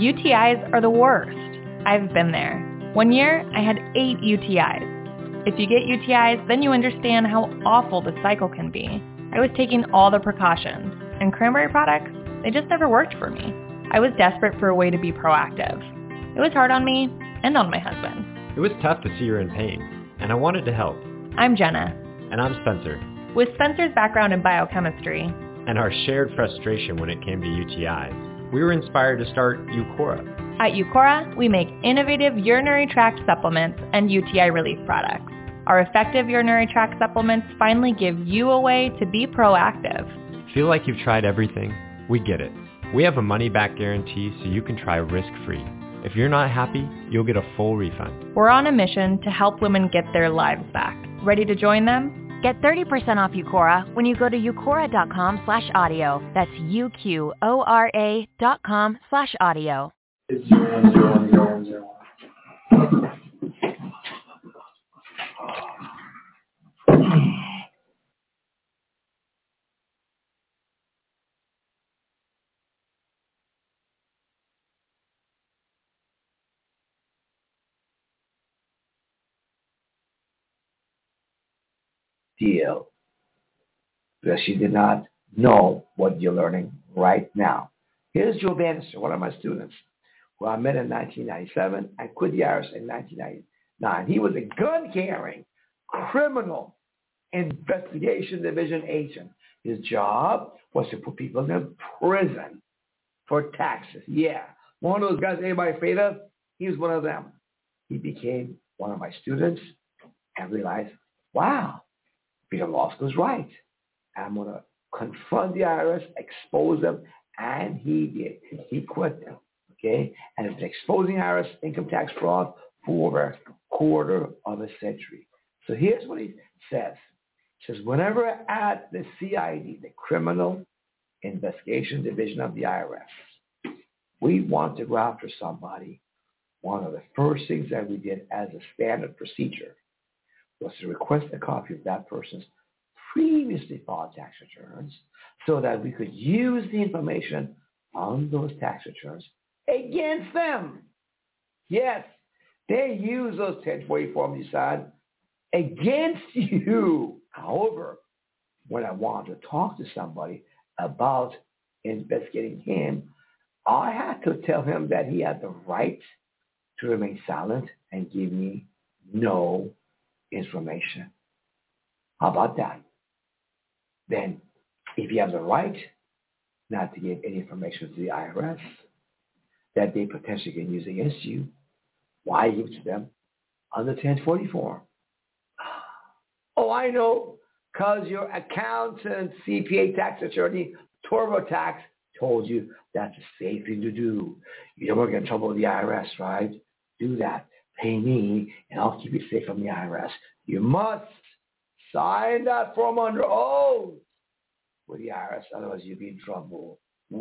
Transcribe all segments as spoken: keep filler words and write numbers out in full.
U T Is are the worst. I've been there. One year, I had eight U T Is. If you get U T Is, then you understand how awful the cycle can be. I was taking all the precautions, and cranberry products, they just never worked for me. I was desperate for a way to be proactive. It was hard on me and on my husband. It was tough to see her in pain, and I wanted to help. I'm Jenna. And I'm Spencer. With Spencer's background in biochemistry and our shared frustration when it came to U T Is, we were inspired to start Eucora. At Eucora, we make innovative urinary tract supplements and U T I relief products. Our effective urinary tract supplements finally give you a way to be proactive. Feel like you've tried everything? We get it. We have a money-back guarantee so you can try risk-free. If you're not happy, you'll get a full refund. We're on a mission to help women get their lives back. Ready to join them? Get thirty percent off Eucora when you go to eucora.com slash audio. That's U-Q-O-R-A dot com slash audio. Deal, because she did not know what you're learning right now. Here's Joe Bannister, one of my students, who I met in nineteen ninety-seven and quit the I R S in nineteen ninety-nine. He was a gun-carrying criminal investigation division agent. His job was to put people in prison for taxes. Yeah, one of those guys anybody afraid of? He was one of them. He became one of my students and realized, wow, Peter Law School is right. I'm going to confront the I R S, expose them, and he did. He quit them, okay? And it's exposing I R S income tax fraud for over a quarter of a century. So here's what he says. He says, whenever at the C I D, the Criminal Investigation Division of the I R S, we want to go after somebody, one of the first things that we did as a standard procedure was to request a copy of that person's previously filed tax returns so that we could use the information on those tax returns against them. Yes, they use those ten forty forms, decide, against you. However, when I wanted to talk to somebody about investigating him, I had to tell him that he had the right to remain silent and give me no information. How about that? Then, if you have the right not to give any information to the I R S that they potentially can use against you, why give it to them on the ten forty form? Oh, I know, because your accountant, C P A, tax attorney, TurboTax told you that's a safe thing to do. You don't want to get in trouble with the I R S, right? Do that. Pay me, and I'll keep you safe from the I R S. You must sign that form under oath with the I R S, otherwise you'll be in trouble.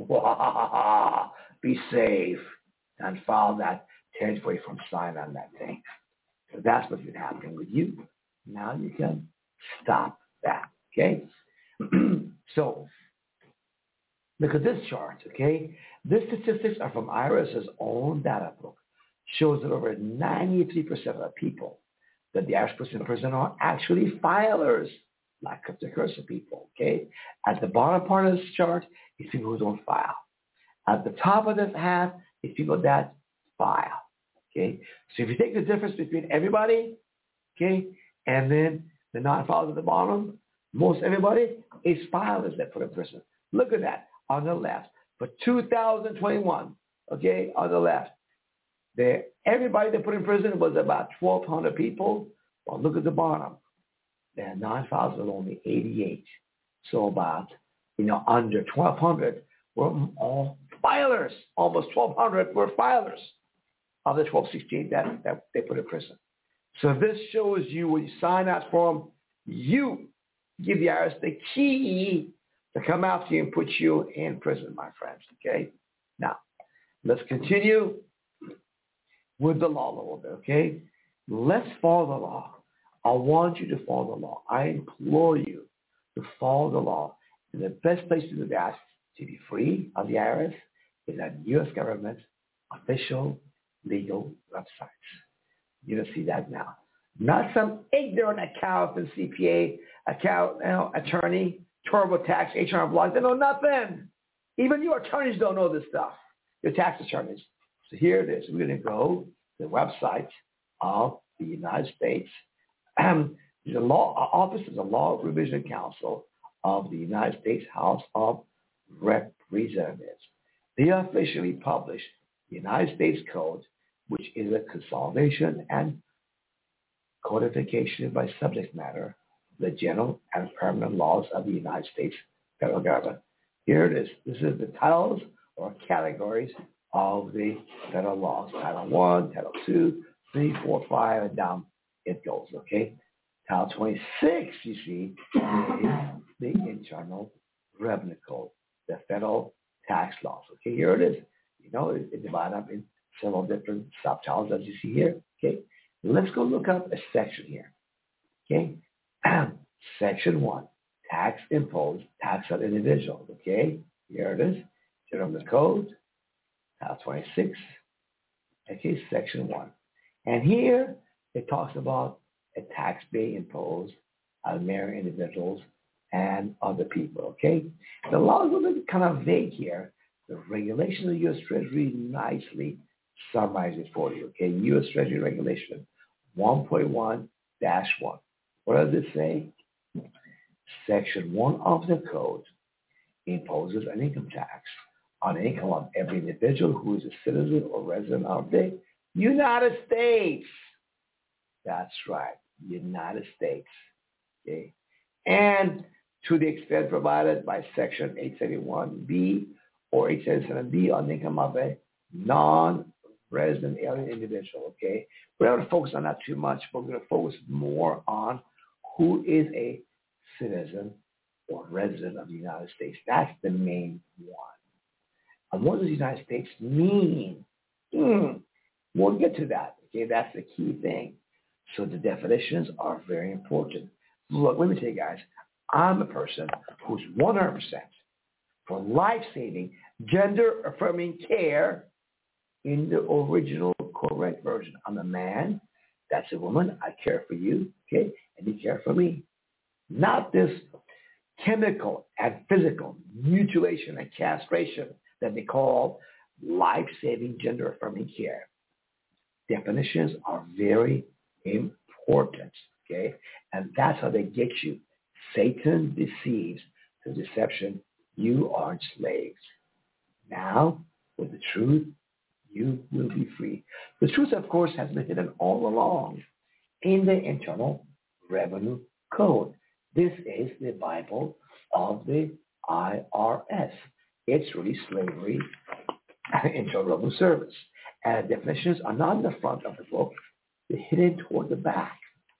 Be safe and file that ten forty form, sign on that thing. So that's what's been happening with you. Now you can stop that, okay? So look at this chart, okay? These statistics are from IRS's own data book. Shows that over ninety-three percent of the people that the I R S puts in prison are actually filers, like cryptocurrency people, okay? At the bottom part of this chart is people who don't file. At the top of this half is people that file, okay? So if you take the difference between everybody, okay, and then the non-filers at the bottom, most everybody is filers that put in prison. Look at that on the left. For two thousand twenty-one, okay, on the left, there, everybody that put in prison was about twelve hundred people. Well, look at the bottom. The non-filers were only eighty-eight. So about, you know, under twelve hundred were all filers. Almost twelve hundred were filers of the twelve sixteen that, that they put in prison. So this shows you when you sign that form, you give the I R S the key to come after you and put you in prison, my friends, okay? Now, let's continue with the law a little bit, okay? Let's follow the law. I want you to follow the law. I implore you to follow the law. And the best place to do that to be free of the I R S is at U S government official legal websites. You don't see that now. Not some ignorant accountant, C P A, account, you know, attorney, TurboTax, H R blogs. They know nothing. Even your attorneys don't know this stuff. Your tax attorneys. So here it is. We're going to go to the website of the United States. Um, the law office is the Law Revision Council of the United States House of Representatives. They officially publish the United States Code, which is a consolidation and codification by subject matter of the general and permanent laws of the United States federal government. Here it is. This is the titles or categories of the federal laws. Title one, Title two, three, four, five, and down it goes, okay? Title twenty-six, you see, is the Internal Revenue Code, the federal tax laws. Okay, here it is. You know, it, it divided up in several different subtitles as you see here. Okay, let's go look up a section here. Okay, section one, tax imposed, tax on individuals. Okay, here it is. General Code, Title twenty-six. Okay, section one, and here it talks about a tax being imposed on married individuals and other people. Okay, the law is a little bit kind of vague here. The regulation of the U S Treasury nicely summarizes for you. Okay, U S Treasury Regulation one point one dash one. What does it say? Section one of the code imposes an income tax on income of every individual who is a citizen or resident of the United States. That's right, United States. Okay, and to the extent provided by Section eight seventy-one B or eight seventy-seven B on the income of a non-resident alien individual. Okay, we're not going to focus on that too much, but we're going to focus more on who is a citizen or resident of the United States. That's the main one. And what does the United States mean? Hmm. We'll get to that. Okay, that's the key thing. So the definitions are very important. Look, let me tell you guys, I'm a person who's one hundred percent for life-saving, gender-affirming care in the original correct version. I'm a man, that's a woman, I care for you, okay, and you care for me. Not this chemical and physical mutilation and castration that they call life-saving, gender-affirming care. Definitions are very important, okay? And that's how they get you. Satan deceives through deception. You are slaves. Now, with the truth, you will be free. The truth, of course, has been hidden all along in the Internal Revenue Code. This is the Bible of the I R S. It's really slavery, Internal Revenue Service. And definitions are not in the front of the book. They're hidden toward the back.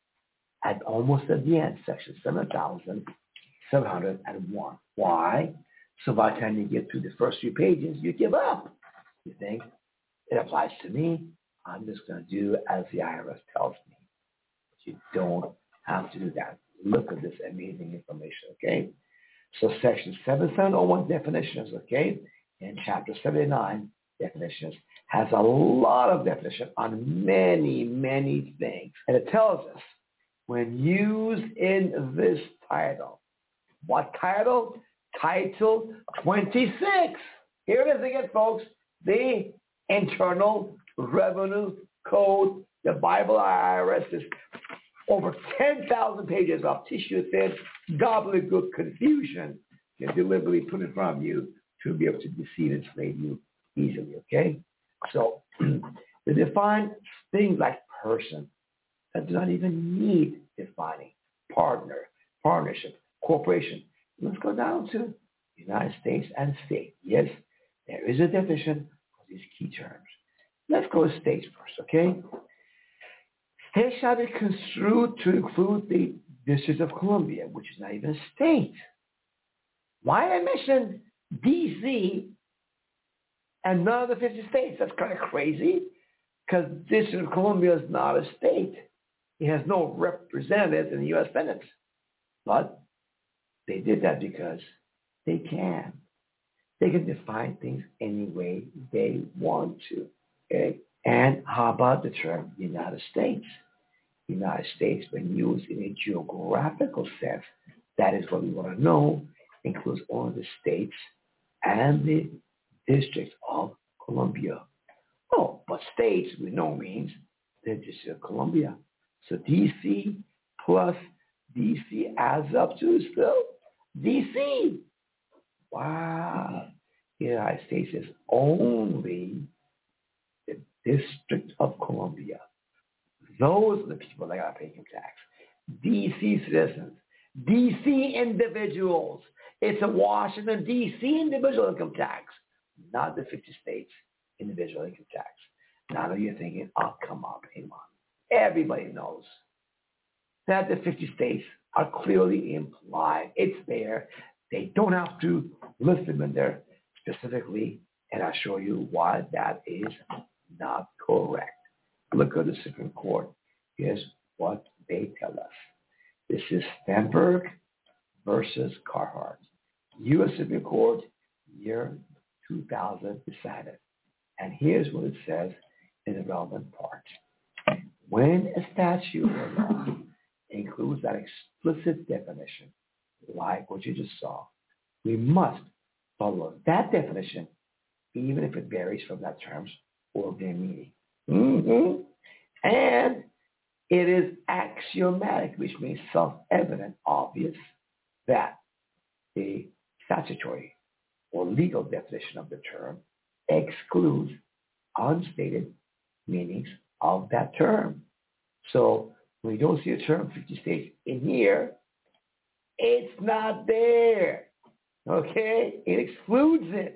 At almost at the end, section seven thousand seven hundred one. Why? So by the time you get to the first few pages, you give up. You think, it applies to me. I'm just going to do as the I R S tells me. But you don't have to do that. Look at this amazing information, okay? So section seven seven oh one definitions, okay, and chapter seventy-nine definitions has a lot of definition on many, many things. And it tells us, when used in this title. What title? Title twenty-six. Here it is again, folks. The Internal Revenue Code. The Bible I R S is over ten thousand pages of tissue-thin, gobbledygook confusion and deliberately put in front of you to be able to deceive and enslave you easily, okay? So they define things like person that do not even need defining. Partner, partnership, corporation. Let's go down to United States and state. Yes, there is a definition for these key terms. Let's go to states first, okay? States shall be construed to include the District of Columbia, which is not even a state. Why I mentioned D C and none of the fifty states? That's kind of crazy, because District of Columbia is not a state. It has no representatives in the U S Senate. But they did that because they can. They can define things any way they want to. Okay. And how about the term United States? United States, when used in a geographical sense, that is what we want to know, includes all the states and the District of Columbia. Oh, but states we know means the District of Columbia. So D C plus D C adds up to still D C. Wow. The United States is only the District of Columbia. Those are the people that got to pay income tax. D C citizens, D C individuals. It's a Washington, D C individual income tax, not the fifty states individual income tax. Now I know you're thinking, oh, come on, come on. Everybody knows that the fifty states are clearly implied. It's there. They don't have to list them in there specifically, and I'll show you why that is not correct. Look at the Supreme Court. Here's what they tell us. This is Stenberg versus Carhart. U S Supreme Court, year two thousand decided. And here's what it says in the relevant part. When a statute or law includes that explicit definition, like what you just saw, we must follow that definition, even if it varies from that term's ordinary meaning. Mm-hmm. And it is axiomatic, which means self-evident, obvious, that the statutory or legal definition of the term excludes unstated meanings of that term. So when you don't see a term fifty states in here, it's not there. Okay? It excludes it.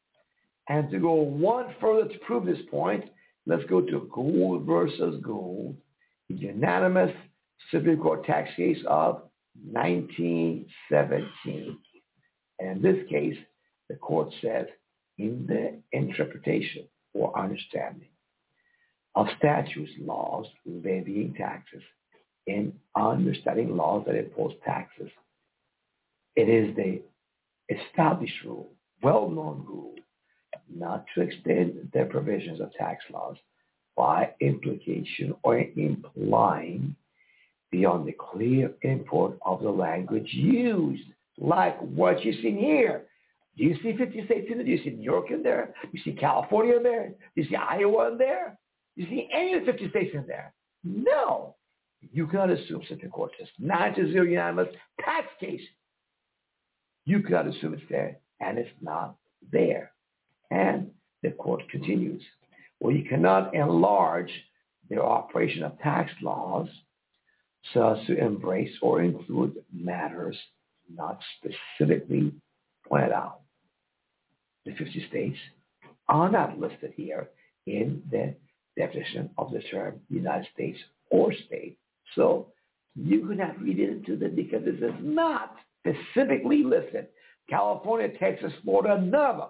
And to go one further to prove this point, let's go to Gould versus Gould, the unanimous Supreme Court tax case of nineteen seventeen. And in this case, the court says, in the interpretation or understanding of statutes, laws, levying taxes, in understanding laws that impose taxes, it is the established rule, well-known rule, not to extend the provisions of tax laws by implication or implying beyond the clear import of the language used, like what you see here. Do you see fifty states in there? Do you see New York in there? Do you see California in there? Do you see Iowa in there? Do you see any of the fifty states in there? No. You cannot assume Supreme Court says nine to zero unanimous tax case. You cannot assume it's there, and it's not there. And the court continues. Well, you cannot enlarge the operation of tax laws so as to embrace or include matters not specifically pointed out. The fifty states are not listed here in the definition of the term United States or state. So you cannot read into them because this is not specifically listed. California, Texas, Florida, none of them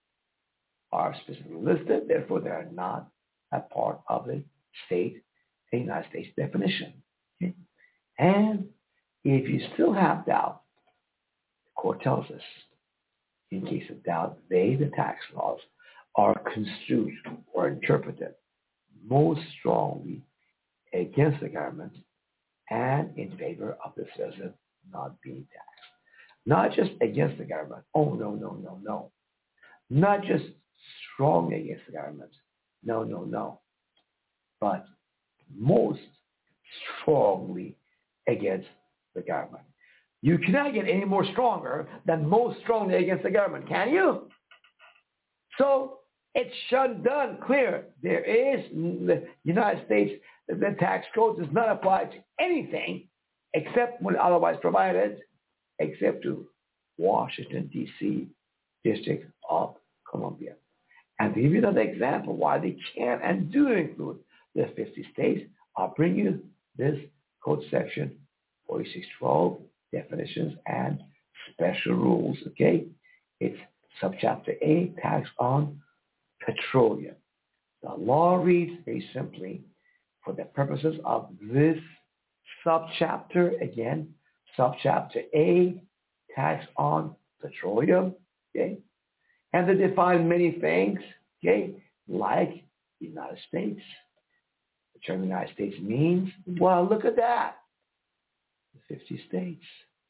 are specifically listed. Therefore, they are not a part of the state, the United States definition. Okay? And if you still have doubt, the court tells us, in case of doubt, they, the tax laws, are construed or interpreted most strongly against the government and in favor of the citizen not being taxed. Not just against the government. Oh, no, no, no, no. Not just strongly against the government. No, no, no. But most strongly against the government. You cannot get any more stronger than most strongly against the government, can you? So it's shut down, clear. There is, the United States, the tax code does not apply to anything except when otherwise provided, except to Washington, D C, District of Columbia. And to give you another example why they can and do include the fifty states, I'll bring you this code section forty-six twelve, definitions and special rules, okay? It's subchapter A, tax on petroleum. The law reads very simply, for the purposes of this subchapter, again, subchapter A, tax on petroleum, okay? And they define many things, okay, like United States. The term United States means, well, look at that. The fifty states.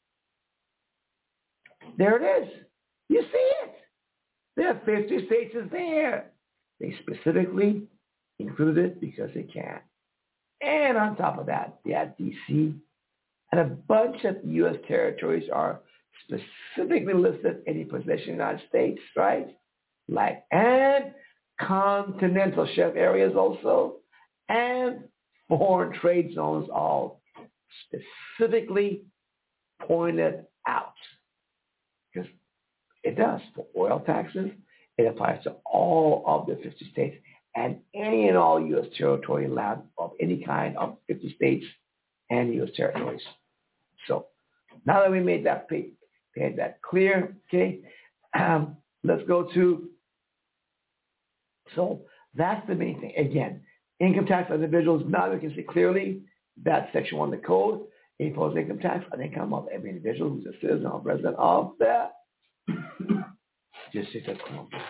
There it is. You see it. There are fifty states is there. They specifically included it because they can. And on top of that, they had D C, and a bunch of U S territories are specifically listed in the possession of the United States, right? Like, and continental shelf areas also, and foreign trade zones all specifically pointed out. Because it does. For oil taxes, it applies to all of the fifty states and any and all U S territory land of any kind of fifty states and U S territories. So now that we made that made that clear, okay, um, let's go to, so that's the main thing. Again, income tax on individuals, now we can see clearly that section one of the code, impose income tax on income of every individual who's a citizen or resident of the District of Columbia.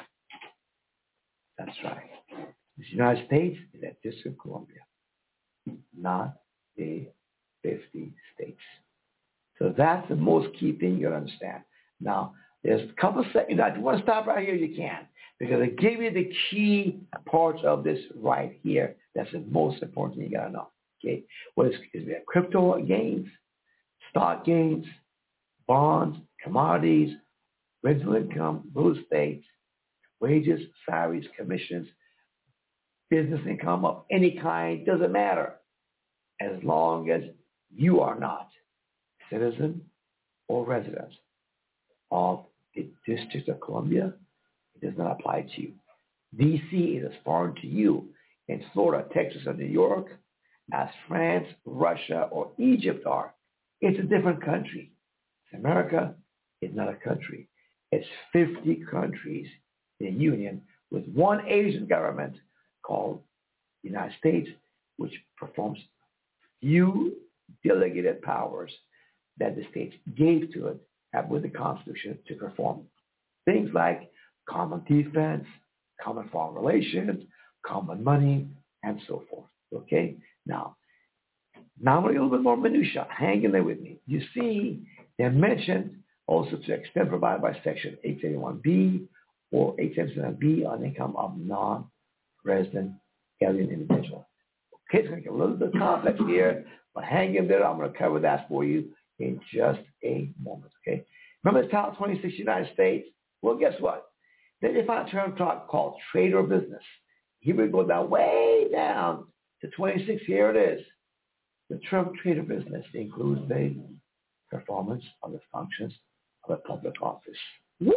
That's right. The United States is a District of Columbia, not the fifty states. So that's the most key thing you gotta understand. Now, there's a couple of seconds. If you want to stop right here, you can, because I give you the key parts of this right here. That's the most important thing you gotta know. Okay, what is, is there crypto gains, stock gains, bonds, commodities, rental income, real estate, wages, salaries, commissions, business income of any kind, doesn't matter, as long as you are not citizen or resident of the District of Columbia. It does not apply to you. D C is as foreign to you in Florida, Texas, or New York as France, Russia, or Egypt are. It's a different country. America is not a country. It's fifty countries in a union with one Asian government called the United States, which performs few delegated powers that the states gave to it with the Constitution to perform. Things like common defense, common foreign relations, common money, and so forth. Okay? Now, now I'm going to get a little bit more minutia. Hang in there with me. You see, they're mentioned also to extent provided by Section eight seventy-one B or eight seventy-seven B on income of non-resident alien individual. Okay, it's going to get a little bit complex here, but hang in there. I'm going to cover that for you in just a moment, okay? Remember the Title twenty-six United States? Well, guess what? They define a term talk called trade or business. Here we go down, way down to twenty-six. Here it is. The term trade or business includes the performance of the functions of a public office. What?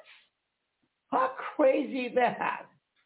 How crazy is that?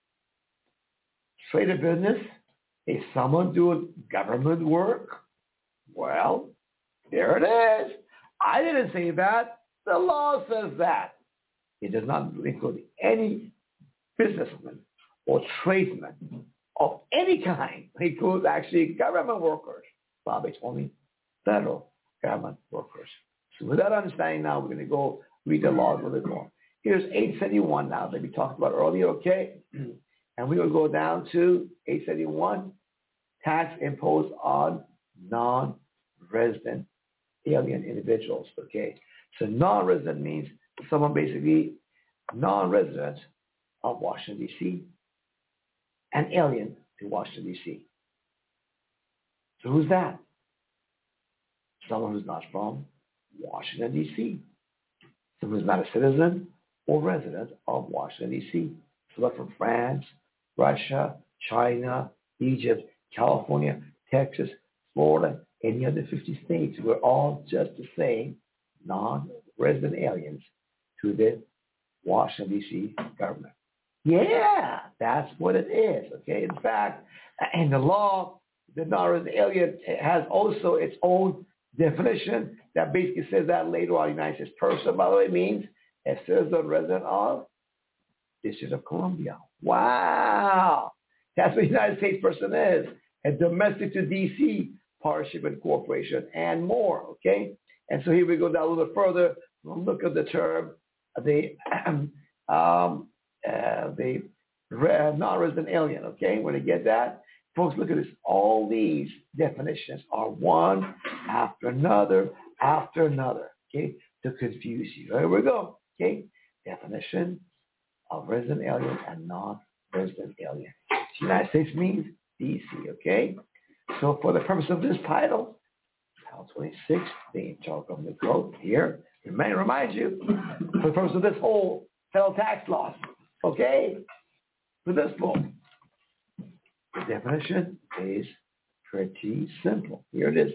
Trade or business? Is someone doing government work? Well, there it is. I didn't say that. The law says that. It does not include any businessman or tradesman of any kind. It includes actually government workers. Bob, it's only federal government workers. So with that understanding now, we're going to go read the law a little bit more. Here's eight seventy-one now that we talked about earlier, okay? And we will go down to eight seventy-one, tax imposed on non-resident alien individuals, okay? So non-resident means someone basically non-resident of Washington, D C, and alien to Washington, D C. So who's that? Someone who's not from Washington, D C. Someone who's not a citizen or resident of Washington, D C. So they're from France, Russia, China, Egypt, California, Texas, Florida, any other fifty states. We're all just the same non-resident aliens to the Washington, D C government. Yeah, that's what it is, okay? In fact, in the law, the non-resident alien has also its own definition that basically says that later on, United States person, by the way, means a citizen resident of District of Columbia. Wow. That's what a United States person is. A domestic to D C partnership and corporation and more, okay? And so here we go down a little bit further. We'll look at the term, the, um, uh, the non-resident alien, okay? When you get that, folks, look at this. All these definitions are one after another after another, okay, to confuse you. Here we go, okay? Definition of resident alien and non-resident alien. The United States means D C, okay? So for the purpose of this title, Title twenty-six, the Internal Government Code here, may remind you, for the purpose of this whole federal tax law, okay? For this book, the definition is pretty simple. Here it is,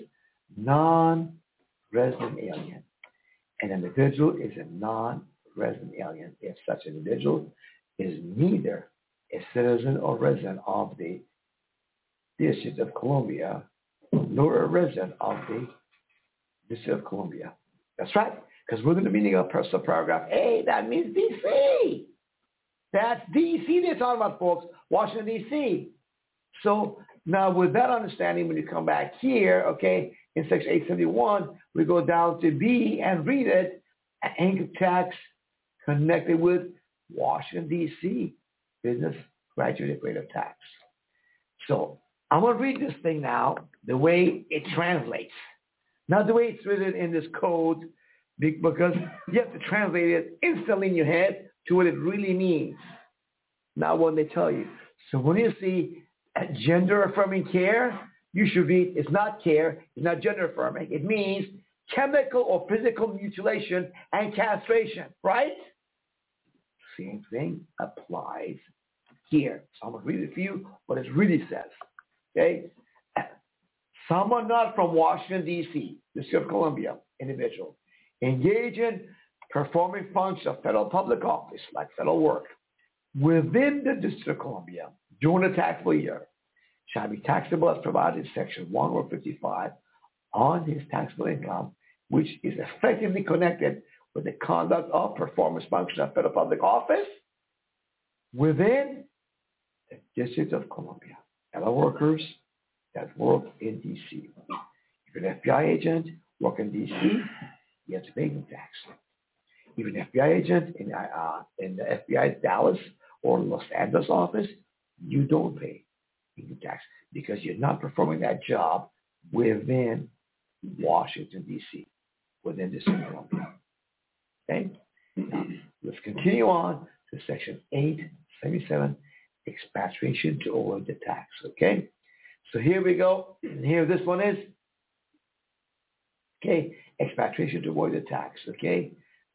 non-resident alien. An individual is a non-resident alien if such an individual is neither a citizen or resident of the District of Columbia nor a resident of the District of Columbia. That's right, because within the meaning of personal paragraph A, that means D C. That's D C they're talking about, folks, Washington, D C. So now with that understanding, when you come back here, okay, in section eight seventy-one, we go down to B and read it, income tax connected with Washington, D C, business graduated rate of tax. So I'm going to read this thing now the way it translates, not the way it's written in this code, because you have to translate it instantly in your head to what it really means, not what they tell you. So when you see gender-affirming care, you should read, it's not care, it's not gender-affirming. It means chemical or physical mutilation and castration, right? Same thing applies here. So I'm going to read it for you, what it really says. Okay? Someone not from Washington, D C, District of Columbia, individual, engage in performing functions of federal public office, like federal work, within the District of Columbia during the taxable year, shall be taxable as provided in Section one or fifty-five on his taxable income, which is effectively connected with the conduct of performance functions of federal public office within the District of Columbia. Federal workers that work in D C. If you're an F B I agent, work in D C, you have to pay income tax. If you're an F B I agent in, uh, in the F B I Dallas or Los Angeles office, you don't pay income tax because you're not performing that job within Washington, D C, within the District of Columbia. Okay? Now, let's continue on to Section eight seventy-seven, expatriation to avoid the tax. Okay? So here we go. Here this one is. Okay? Expatriation to avoid the tax. Okay?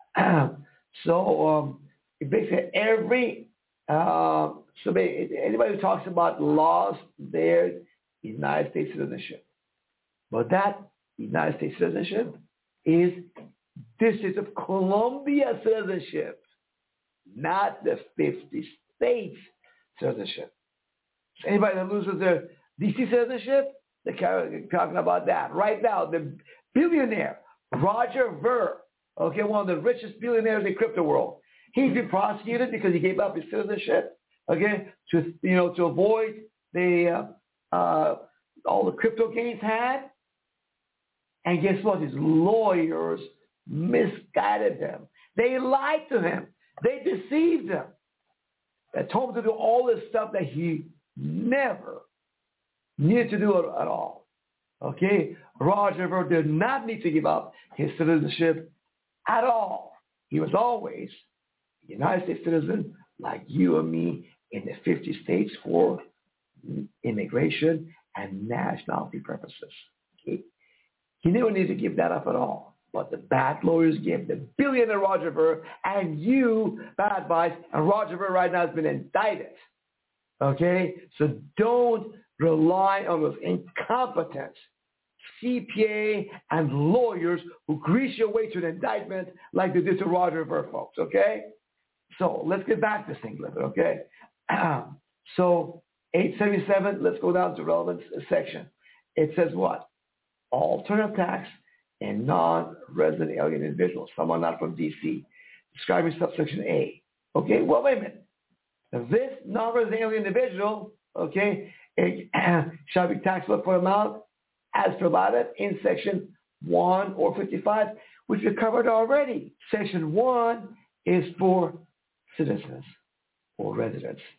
so um, basically every, uh, so anybody who talks about lost their United States citizenship. But that United States citizenship is District of Columbia citizenship, not the fifty states citizenship. So anybody that loses their D C citizenship, they're talking about that. Right now, the billionaire, Roger Ver, okay, one of the richest billionaires in the crypto world, he's been prosecuted because he gave up his citizenship, okay, to, you know, to avoid the, uh, uh, all the crypto gains had. And guess what? His lawyers misguided him. They lied to him. They deceived him. They told him to do all this stuff that he never needed to do it at all. Okay? Roger Ver did not need to give up his citizenship at all. He was always a United States citizen like you and me in the fifty states for immigration and nationality purposes. Okay? He never needed to give that up at all. But the bad lawyers gave the billionaire Roger Ver and you bad advice, and Roger Ver right now has been indicted. Okay? So don't rely on those incompetent C P A and lawyers who grease your way to an indictment like they did to Roger Ver, folks. Okay? So let's get back to this thing a little bit, okay? So eight seventy-seven, let's go down to relevant section. It says what? Alternative tax and non-resident alien individuals, someone not from D C, describing subsection A. Okay, well, wait a minute. Now, this non-resident alien individual, okay, it, shall be taxable for amount as provided in section one or fifty-five, which we covered already. Section one is for citizens or residents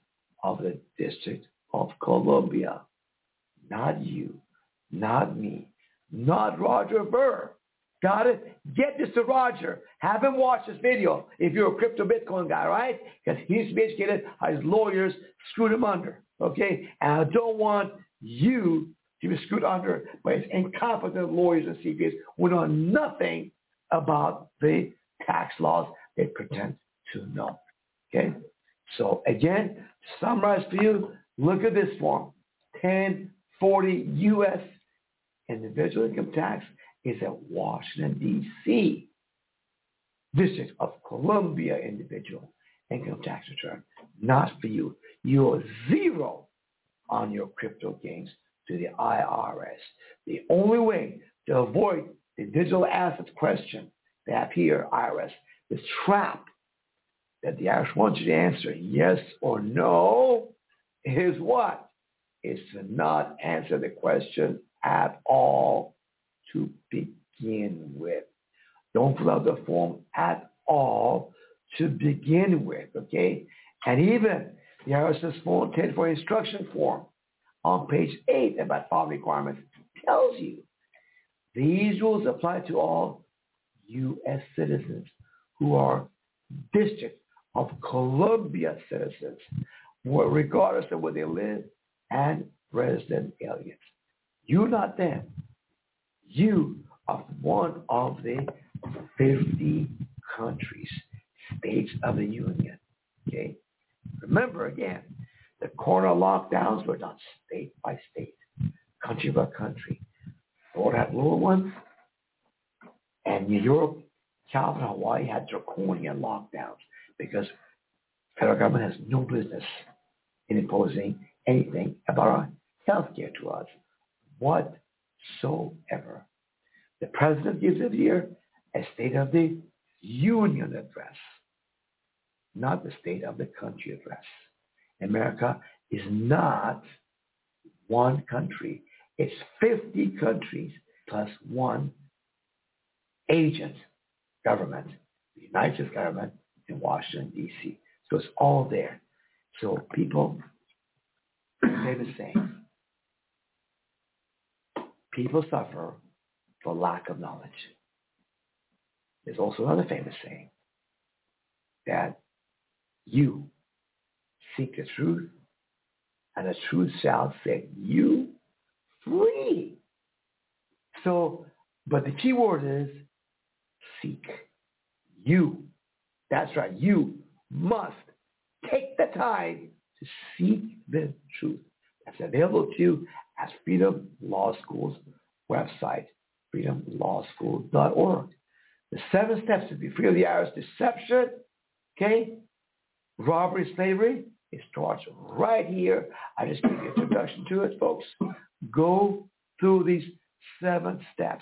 of the District of Columbia. Not you, not me, not Roger Ver. Got it? Get this to Roger. Have him watch this video if you're a crypto Bitcoin guy, right? Because he needs to be educated how his lawyers screwed him under, okay? And I don't want you to be screwed under by his incompetent lawyers and C P As who know nothing about the tax laws they pretend to know, okay? So again, to summarize for you, look at this form. ten forty U S individual income tax is at Washington, D C District of Columbia individual income tax return. Not for you. You're zero on your crypto gains to the I R S. The only way to avoid the digital assets question they have here, I R S, this trap that the I R S wants you to answer yes or no, is what? Is to not answer the question at all to begin with. Don't fill out the form at all to begin with, okay? And even the I R S's Form ten for instruction form on page eight about file requirements tells you these rules apply to all U S citizens who are District of Columbia citizens, regardless of where they live, and resident aliens. You're not them. You are one of the fifty countries, states of the Union. Okay? Remember again, the corona lockdowns were done state by state, country by country. Florida had little ones, and New York, California, Hawaii had draconian lockdowns because federal government has no business in imposing anything about our health care to us whatsoever. The president gives it here a State of the Union address, not the State of the Country address. America is not one country. It's fifty countries plus one agent government, the United States government in Washington, D C So it's all there. So people say the same. People suffer for lack of knowledge. There's also another famous saying that you seek the truth, and the truth shall set you free. So, but the key word is seek. You, that's right, you must take the time to seek the truth. That's available to you at Freedom Law School's website, freedom law school dot org. The seven steps to be free of the I R S deception, okay, robbery, slavery, it starts right here. I just gave you an introduction to it, folks. Go through these seven steps.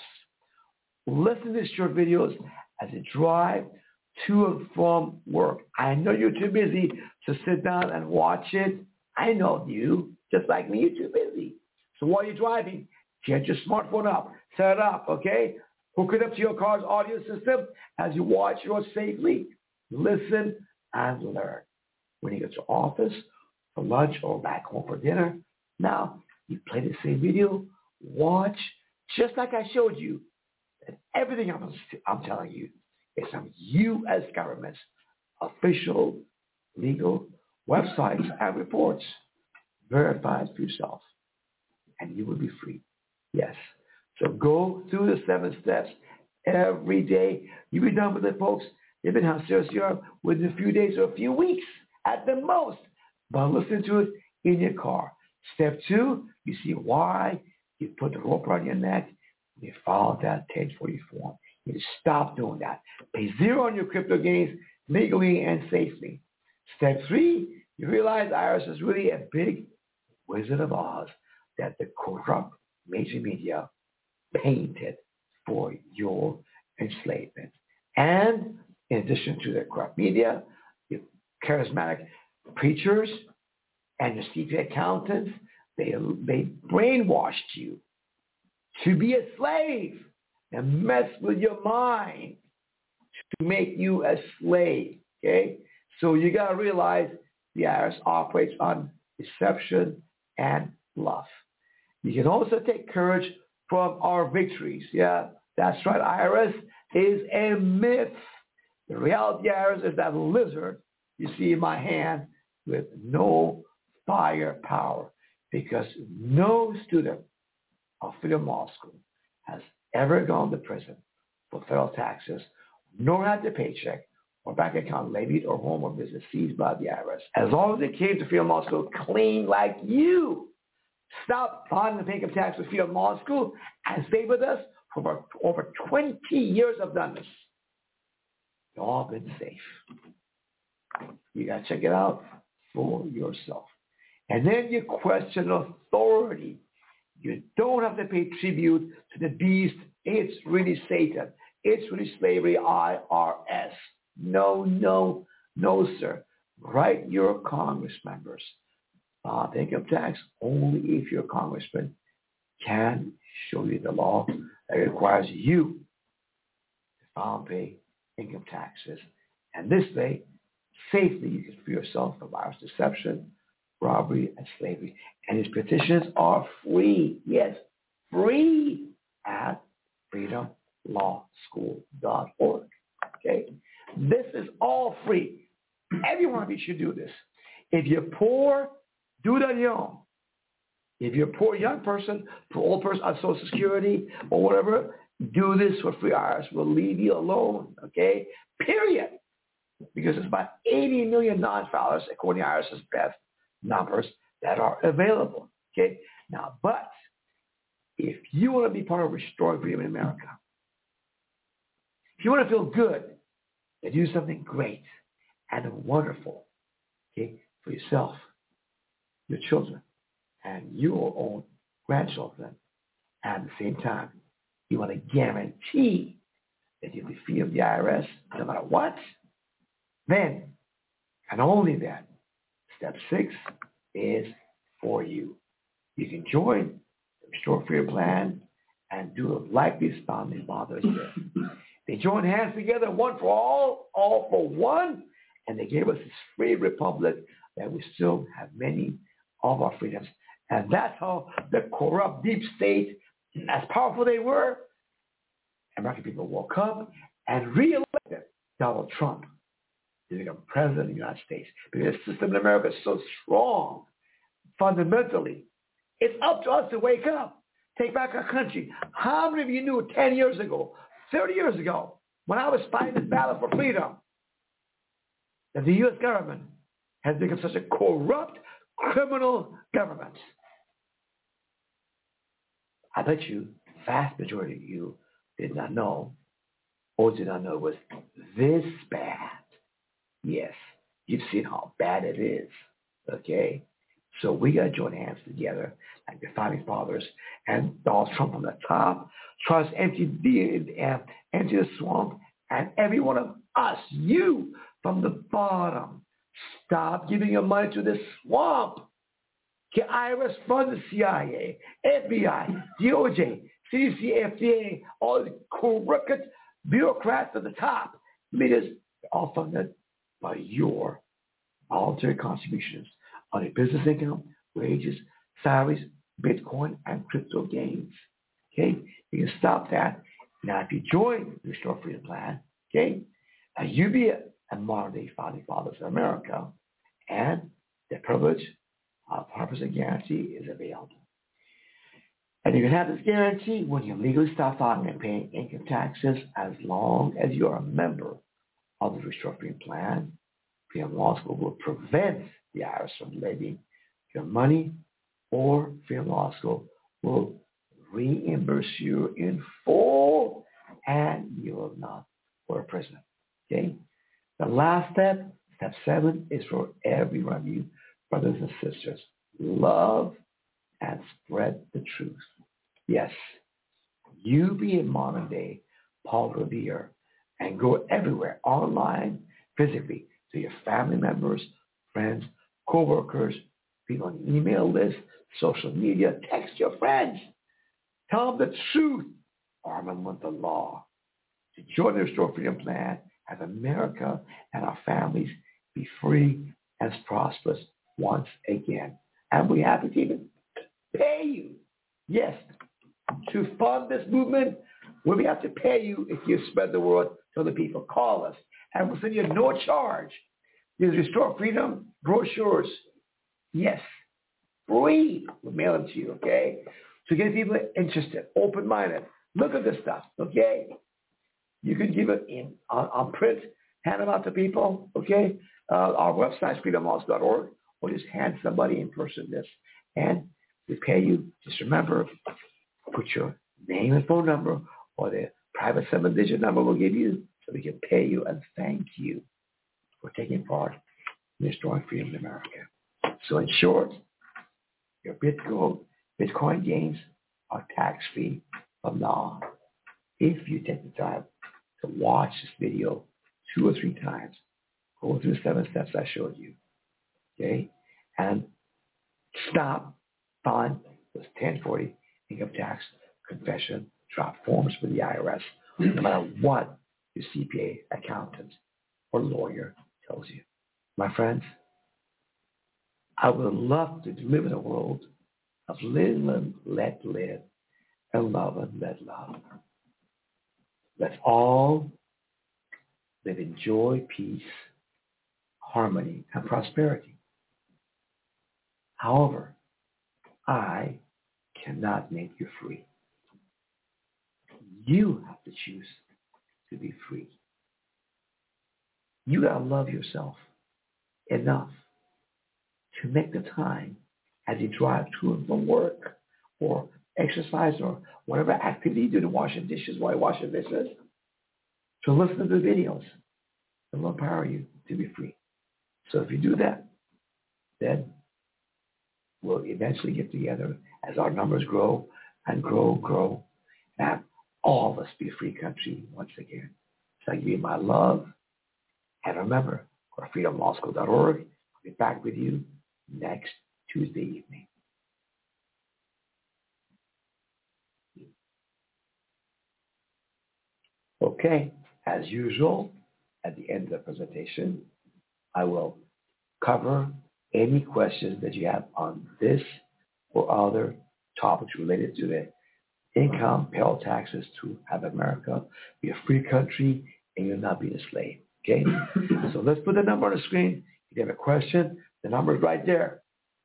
Listen to these short videos as you drive to and from work. I know you're too busy to sit down and watch it. I know you, just like me, you're too busy. So while you're driving, get your smartphone up, set it up, okay? Hook it up to your car's audio system as you watch your safely. Listen and learn. When you get to office for lunch or back home for dinner, now you play the same video, watch, just like I showed you. And everything I'm, I'm telling you is from U S government's official legal websites and reports. Verify it for yourself, and you will be free. Yes. So go through the seven steps every day. You'll be done with it, folks. Even how serious you are within a few days or a few weeks at the most. But listen to it in your car. Step two, you see why you put the rope around your neck. You follow that ten forty form. You stop doing that. Pay zero on your crypto gains legally and safely. Step three, you realize I R S is really a big Wizard of Oz that the corrupt major media painted for your enslavement. And in addition to the corrupt media, your charismatic preachers and your secret accountants, they, they brainwashed you to be a slave and mess with your mind to make you a slave, okay? So you got to realize the I R S operates on deception and bluff. You can also take courage from our victories. Yeah, that's right. I R S is a myth. The reality of I R S is that lizard you see in my hand with no firepower, because no student of Freedom Law School has ever gone to prison for federal taxes, nor had their paycheck or bank account levied or home or business seized by the I R S. As long as they came to Freedom Law School clean like you, stop filing the income tax with Freedom Law School and stay with us for over, over twenty years of done this. You've all been safe. You got to check it out for yourself. And then you question authority. You don't have to pay tribute to the beast. It's really Satan. It's really slavery, I R S. No, no, no, sir. Write your Congress members. Uh, income tax only if your congressman can show you the law that requires you to file and pay income taxes. And this way, safely you can free yourself from virus deception, robbery, and slavery. And his petitions are free. Yes, free at freedom law school dot org. Okay? This is all free. Every one of you should do this. If you're poor, do it on your own. If you're a poor young person, poor old person on Social Security or whatever, do this for free. I R S will leave you alone. Okay? Period. Because there's about eighty million non-filers, according to IRS's best numbers, that are available. Okay? Now, but if you want to be part of restoring freedom in America, if you want to feel good and do something great and wonderful, okay, for yourself, your children, and your own grandchildren, and at the same time, you want to guarantee that you'll be free of the I R S no matter what, then, and only then, step six is for you. You can join the Restore Freedom Plan and do like these founding fathers did. They joined hands together, one for all, all for one, and they gave us this free republic that we still have many of our freedoms. And that's how the corrupt deep state, as powerful they were, American people woke up and re-elected Donald Trump to become president of the United States. Because the system in America is so strong, fundamentally. It's up to us to wake up, take back our country. How many of you knew ten years ago, thirty years ago, when I was fighting this battle for freedom, that the U S government has become such a corrupt, criminal government? I bet you, vast majority of you did not know, or did not know it was this bad. Yes, you've seen how bad it is, okay? So we got to join hands together like the founding fathers and Donald Trump on the top, tries to empty the, uh, empty the swamp, and every one of us, you, from the bottom, stop giving your money to this swamp. Can I R S fund the C I A, F B I, D O J, C D C, F D A, all the crooked bureaucrats at the top, leaders, all funded by your voluntary contributions on your business income, wages, salaries, Bitcoin, and crypto gains. Okay? You can stop that. Now, if you join the Restore Freedom Plan, okay, now you be a, a modern-day founding fathers of America, and the privilege of one hundred percent guarantee is available. And you can have this guarantee when you legally stop filing and paying income taxes, as long as you are a member of the Restore Freedom Plan. Freedom Law School will prevent the I R S from levying your money, or Freedom Law School will reimburse you in full, and you will not go to prison. Okay? The last step, step seven, is for every one of you, brothers and sisters. Love and spread the truth. Yes, you be a modern day Paul Revere and go everywhere, online, physically, to your family members, friends, co-workers, people on email lists, social media, text your friends. Tell them the truth, arm with the law. To join the Restore Freedom Plan, have America and our families be free and prosperous once again. And we have to even pay you, yes, to fund this movement. We have to pay you if you spread the word to other people. Call us, and we'll send you no charge. These Restore Freedom brochures, yes, free. We'll mail them to you, okay? To get people interested, open-minded. Look at this stuff, okay? You can give it in on, on print, hand them out to people, okay? Uh, our website is freedom laws dot org, or just hand somebody in person this. And we pay you. Just remember, put your name and phone number or the private seven-digit number we'll give you so we can pay you and thank you for taking part in restoring freedom in America. So in short, your Bitcoin, Bitcoin gains are tax-free from now on if you take the time to watch this video two or three times. Go through the seven steps I showed you, okay? And stop filing those ten forty income tax confession drop forms for the I R S, no matter what your C P A, accountant, or lawyer tells you. My friends, I would love to live in a world of live and let live and love and let love. Let's all live in joy, peace, harmony, and prosperity. However, I cannot make you free. You have to choose to be free. You gotta love yourself enough to make the time as you drive to and from work or exercise or whatever activity you do to wash the dishes while you wash the dishes, to listen to the videos that will empower you to be free. So if you do that, then we'll eventually get together as our numbers grow and grow, grow, and all of us be a free country once again. So I give you my love. And remember, go to freedom law school dot org. I'll be back with you next Tuesday evening. Okay, as usual, at the end of the presentation, I will cover any questions that you have on this or other topics related to the income, payroll taxes to have America be a free country and you'll not be a slave. Okay? So let's put the number on the screen. If you have a question, the number is right there.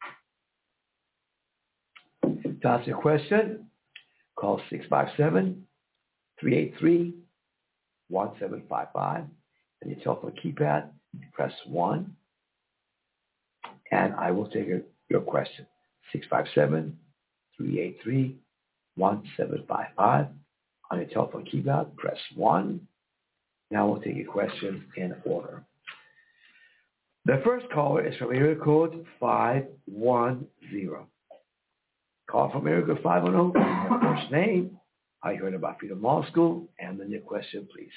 To ask your question, call six five seven, three eight three, one seven five five. And your telephone keypad, press one. And I will take a, your question. six five seven, three eight three, one seven five five. On your telephone keypad, press one. Now we'll take your questions in order. The first caller is from area code five one zero. Call from area code five one zero. Your first name, how you heard about Freedom Law School, and then your question, please.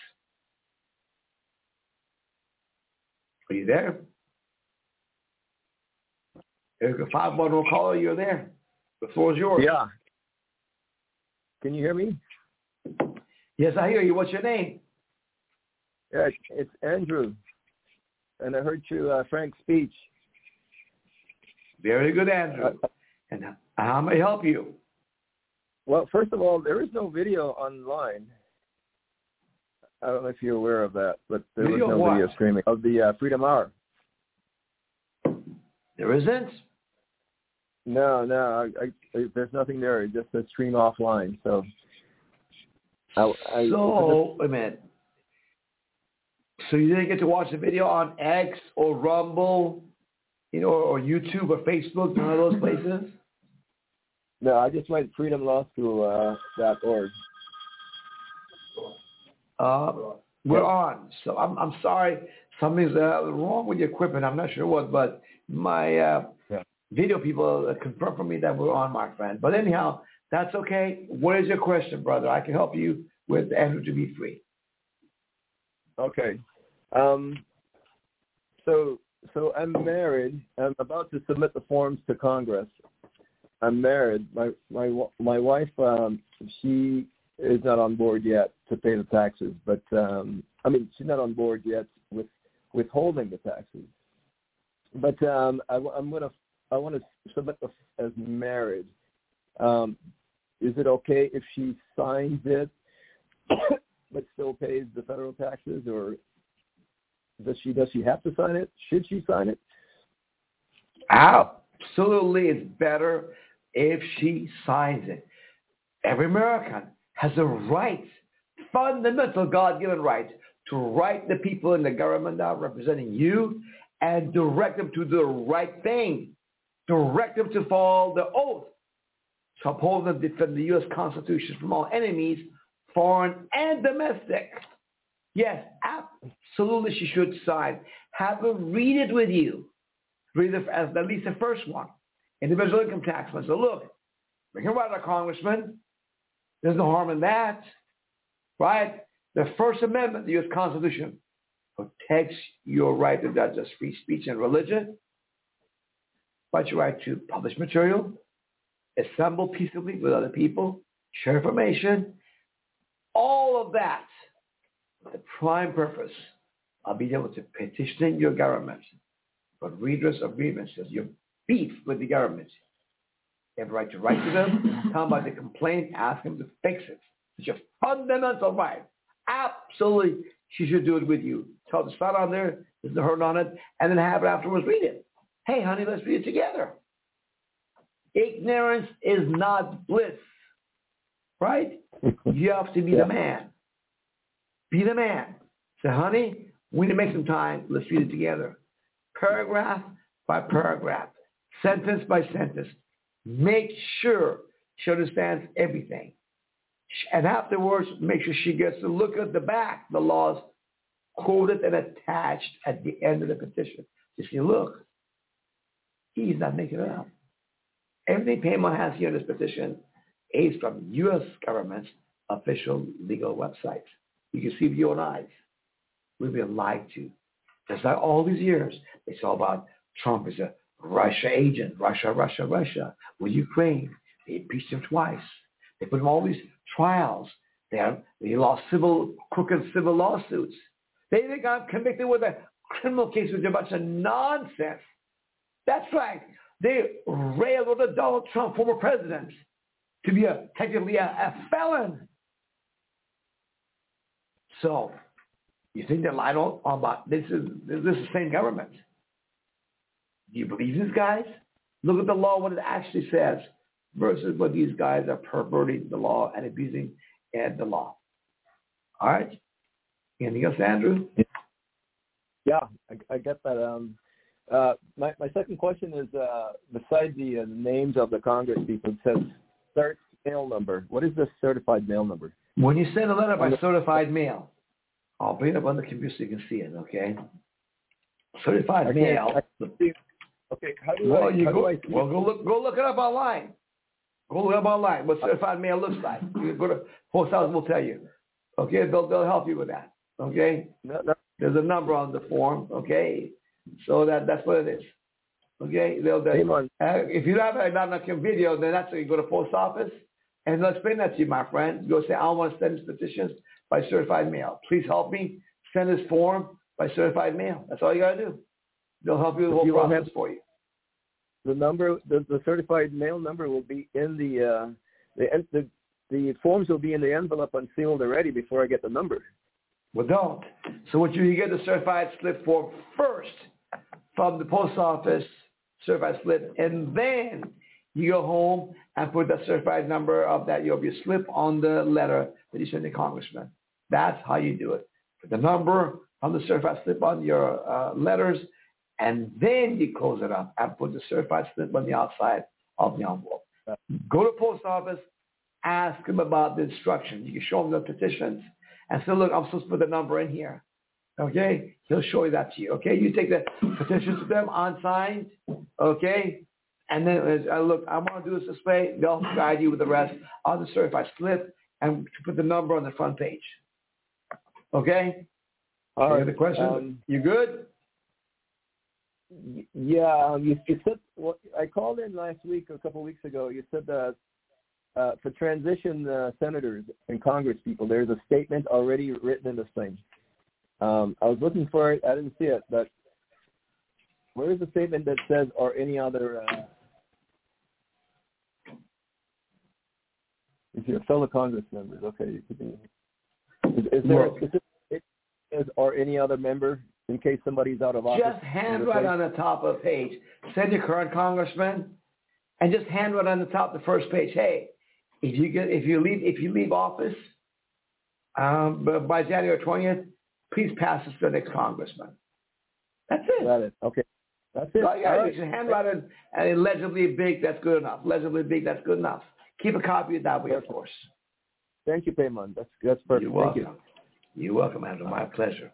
Are you there? Area code five one zero caller, you're there. The floor is yours. Yeah. Can you hear me? Yes, I hear you. What's your name? Yeah, it's Andrew. And I heard you, uh, Frank's speech. Very good, Andrew. Uh, and how may I help you? Well, first of all, there is no video online. I don't know if you're aware of that, but there video was no what? video streaming of the uh, Freedom Hour. There isn't? No, no, I, I, there's nothing there. It just says stream offline. So, I, I, so wait a minute. So you didn't get to watch the video on X or Rumble, you know, or YouTube or Facebook, none of those places? No, I just went freedom law school dot org. Uh, uh, we're yeah. on. So I'm I'm sorry. Something's uh, wrong with the equipment. I'm not sure what, but my uh, yeah. video people confirmed for me that we're on, my friend. But anyhow, that's okay. What is your question, brother? I can help you with Andrew to be free. Okay. Um, so, so I'm married. I'm about to submit the forms to Congress. I'm married. My my my wife, um, she is not on board yet to pay the taxes. But um, I mean, she's not on board yet with withholding the taxes. but um, I, I'm gonna I want to submit this as married. Um, is it okay if she signs it, but still pays the federal taxes, or does she does she have to sign it? Should she sign it? Absolutely, it's better if she signs it. Every American has a right, fundamental God-given right, to write the people in the government that are representing you and direct them to do the right thing. Direct them to follow the oath, to uphold and defend the U S Constitution from all enemies, foreign and domestic. Yes, absolutely she should sign. Have her read it with you. Read it as at least the first one. Individual income tax. So look, we can write a congressman. There's no harm in that. Right? The First Amendment of the U S Constitution protects your right to digest free speech and religion, but your right to publish material, assemble peaceably with other people, share information, all of that with the prime purpose of being able to petition your government for redress of grievances, your beef with the government. You have a right to write to them, tell them about the complaint, ask them to fix it. It's your fundamental right. Absolutely, she should do it with you. Tell her to start on there, there's no hurt on it, and then have it afterwards read it. Hey, honey, let's read it together. Ignorance is not bliss, right? You have to be the man. Be the man. Say, honey, we need to make some time. Let's read it together. Paragraph by paragraph, sentence by sentence. Make sure she understands everything. And afterwards, make sure she gets to look at the back, the laws quoted and attached at the end of the petition. You see, look, he's not making it up. Everything Payman has here in this petition is from U S government's official legal website. You can see with your own eyes. We've been lied to. Just like all these years, they saw about Trump as a Russia agent, Russia, Russia, Russia. With Ukraine, they impeached him twice. They put him all these trials. They, have, they lost civil, crooked civil lawsuits. They, they got convicted with a criminal case, which is a bunch of nonsense. That's right. They railroaded Donald Trump, former president, to be a, technically a, a felon. So, you think they lied on about this is this is the same government? Do you believe these guys? Look at the law, what it actually says, versus what these guys are perverting the law and abusing and the law. All right? Anything else, Andrew? Yeah, I, I get that. Um, uh, my my second question is, uh, besides the uh, names of the Congress people, it says cert mail number. What is the certified mail number? When you send a letter by certified mail, I'll bring it up on the computer so you can see it, okay? Certified I mail. Okay, how do well, I, you how go, do I see well, go look, go look it up online. Go look it up online. What certified mail looks like. You go to post office, will tell you. Okay, they'll they'll help you with that. Okay, no, no. There's a number on the form. Okay, so that that's what it is. Okay, they'll, they'll uh, if you don't have a not a video, then that's you go to post office and they'll explain that to you, my friend. Go say, I want to send these petitions by certified mail. Please help me send this form by certified mail. That's all you got to do. They'll help you the whole you process for you. The number, the, the certified mail number will be in the, uh, the the the forms will be in the envelope unsealed already before I get the number. Well, don't. So what you, you get the certified slip form first from the post office, certified slip, and then you go home and put the certified number of that your your slip on the letter that you send the congressman. That's how you do it. Put the number on the certified slip on your uh, letters, and then you close it up and put the certified slip on the outside of the envelope. Go to post office, ask them about the instructions. You can show them the petitions and say, look, I'm supposed to put the number in here. Okay? He'll show you that to you. Okay? You take the petitions to them unsigned. Okay? And then, uh, look, I want to do this this way. They'll guide you with the rest on the certified slip and to put the number on the front page. Okay? All right. Any other questions? Um, you good? Yeah. You, you said, well, I called in last week or a couple of weeks ago. You said that uh, for transition uh, senators and Congress people, there's a statement already written in this thing. Um, I was looking for it. I didn't see it, but where is the statement that says or any other? Uh, if your fellow Congress members, okay, you could be. Is, is there Look, a specific statement that says or any other member in case somebody's out of office? just handwrite on the top of the page. Send your current congressman, and just handwrite on the top of the first page. Hey, if you get if you leave if you leave office um, by January twentieth, please pass this to the next congressman. That's it. Got it. Okay. That's it. So, yeah, All right. you can handwrite it and legibly big. That's good enough. Legibly big. That's good enough. Keep a copy of that way, of course. Thank you, Payman. That's that's perfect. You're Thank welcome. You. You're welcome, Andrew. My pleasure.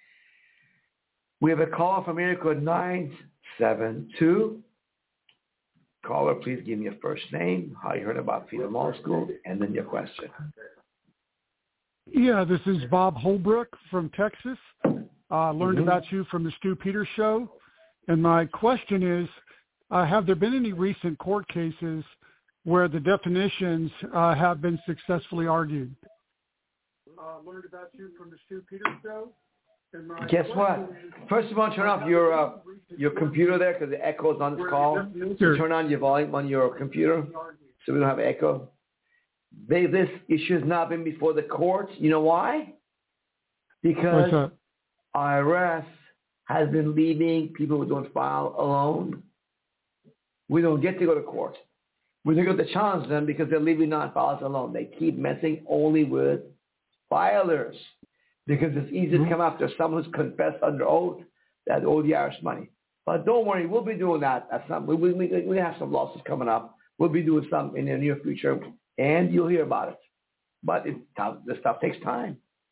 We have a call from area code nine seven two. Caller, please give me your first name, how you heard about Freedom Law School, and then your question. Yeah, this is Bob Holbrook from Texas. I uh, learned Mm-hmm. about you from the Stu Peters show. And my question is, uh, have there been any recent court cases where the definitions uh, have been successfully argued? Uh, learned about you from the Stu Peters show. And my Guess what? First of all, turn off your uh, your computer there because the echo is on this call. So turn on your volume on your computer so we don't have echo. They, this issue has not been before the courts. You know why? Because I R S has been leaving people who don't file alone. We don't get to go to court. We don't get to challenge them because they're leaving non-filers alone. They keep messing only with filers because it's easy mm-hmm. to come after someone who's confessed under oath that owed the I R S money. But don't worry, we'll be doing that at some. We, we, we have some lawsuits coming up. We'll be doing some in the near future, and you'll hear about it. But it, this stuff takes time.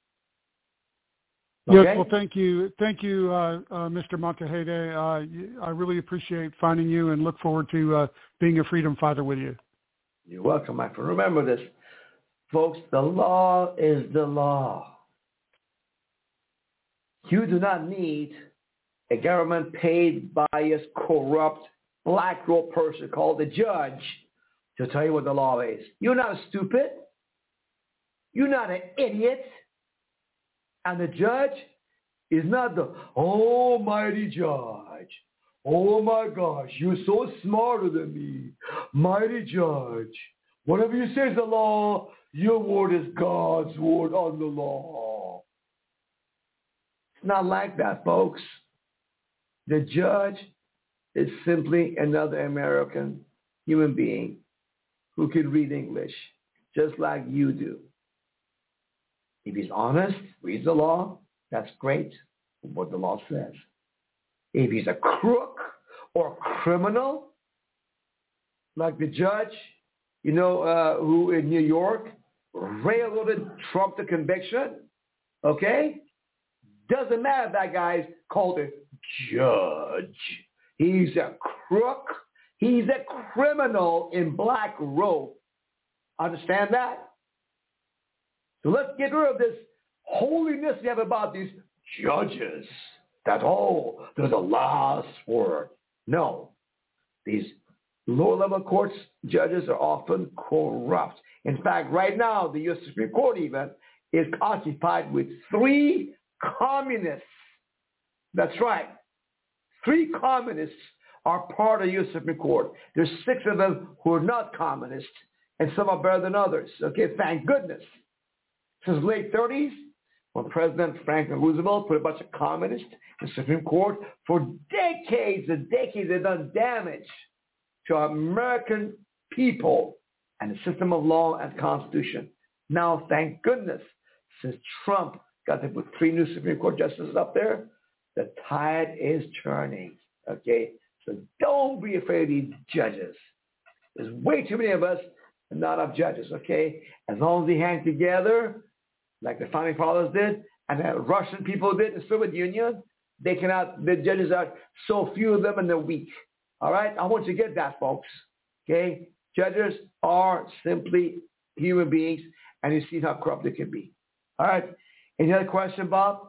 Okay? Yes, well, thank you. Thank you, uh, uh, Mister Montejade. Uh, I really appreciate finding you and look forward to uh, being a freedom fighter with you. You're welcome, my friend. Remember this, folks, the law is the law. You do not need a government paid biased, corrupt, black robe person called the judge to tell you what the law is. You're not stupid. You're not an idiot. And the judge is not the almighty judge. Oh my gosh, you're so smarter than me. Mighty judge. Whatever you say is the law, your word is God's word on the law. It's not like that, folks. The judge is simply another American human being who can read English, just like you do. If he's honest, reads the law, that's great, what the law says. If he's a crook or a criminal, like the judge, you know, uh, who in New York railroaded Trump to conviction, okay? Doesn't matter if that guy's called a judge. He's a crook. He's a criminal in black robe. Understand that? So let's get rid of this holiness we have about these judges. That, oh, there's a last word. No. These lower-level courts judges are often corrupt. In fact, right now, the U S Supreme Court even is occupied with three communists. That's right. Three communists are part of the U S Supreme Court. There's six of them who are not communists, and some are better than others. Okay, thank goodness. Since the late thirties, when President Franklin Roosevelt put a bunch of communists in the Supreme Court, for decades and decades they've done damage to American people and the system of law and constitution. Now, thank goodness, since Trump got to put three new Supreme Court justices up there, the tide is turning, okay? So don't be afraid of these judges. There's way too many of us and not enough judges, okay? As long as they hang together, like the founding fathers did, and the Russian people did in the Soviet Union, they cannot, the judges are so few of them and they're weak. All right? I want you to get that, folks, okay? Judges are simply human beings, and you see how corrupt they can be. All right? Any other question, Bob?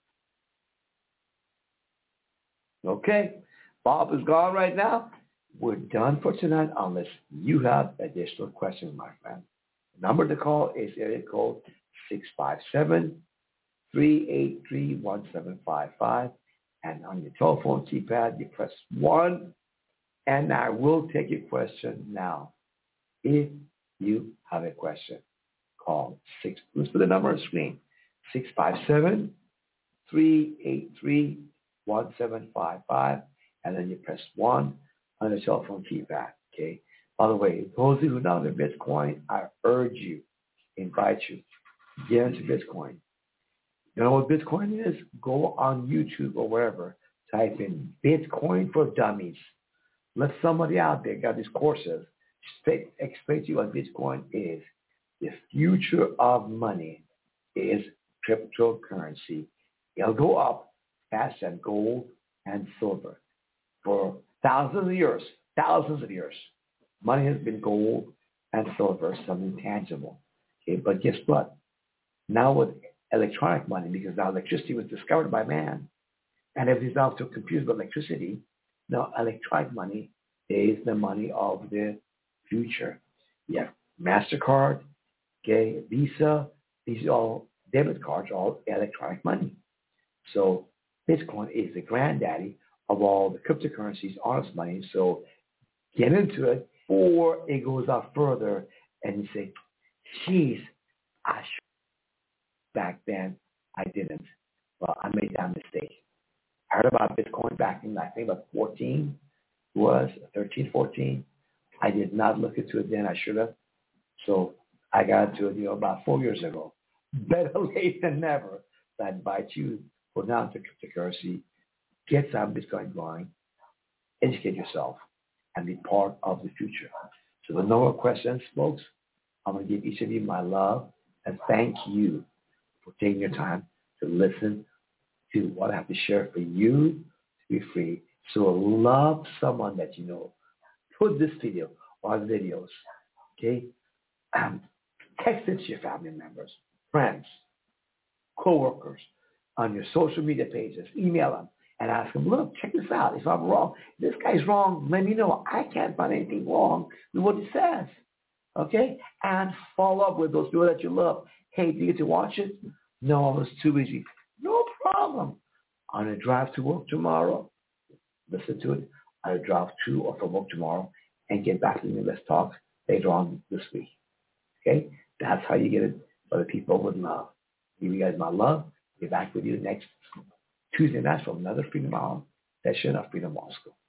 Okay. Bob is gone right now. We're done for tonight unless you have additional questions, my friend. The number to call is area code six five seven, three eight three, one seven five five. And on your telephone keypad, you press one, and I will take your question now. If you have a question, call six. Let's put the number on the screen: six five seven, three eight three, one seven five five, and then you press one on the telephone keypad. Okay. By the way, those of you who know the Bitcoin, I urge you, invite you, get into Bitcoin. You know what Bitcoin is? Go on YouTube or wherever, type in Bitcoin for Dummies. Let somebody out there got these courses explain to you what Bitcoin is. The future of money is cryptocurrency. It'll go up faster than gold and silver for thousands of years, thousands of years. Money has been gold and silver, something tangible. Okay, but guess what? Now with electronic money, because now electricity was discovered by man, and everything's now to compute with electricity, now electronic money is the money of the future. You have MasterCard, okay, Visa, these are all debit cards, all electronic money. So Bitcoin is the granddaddy of all the cryptocurrencies, honest money. So get into it before it goes out further and you say, geez, I should. Back then, I didn't. Well, I made that mistake. I heard about Bitcoin back in, I think, about fourteen, was thirteen, fourteen. I did not look into it then. I should have. So I got into it, you know, about four years ago. Better late than never. So I invite you to go down to cryptocurrency, get some Bitcoin going, educate yourself, and be part of the future. So with no more questions, folks, I'm going to give each of you my love and thank you for taking your time to listen to what I have to share for you to be free. So love someone that you know. Put this video or videos, okay? Um, text it to your family members, friends, co-workers, on your social media pages. Email them and ask them, look, check this out. If I'm wrong, this guy's wrong, let me know. I can't find anything wrong with what he says, okay? And follow up with those people that you love. Hey, do you get to watch it? No, I was too busy. No problem. On a drive to work tomorrow, listen to it. On a drive to or from work tomorrow, and get back to me. Let's talk later on this week. Okay? That's how you get it for the people with love. Give you guys my love. Be back with you next Tuesday night for another Freedom Hour session of Freedom Law School.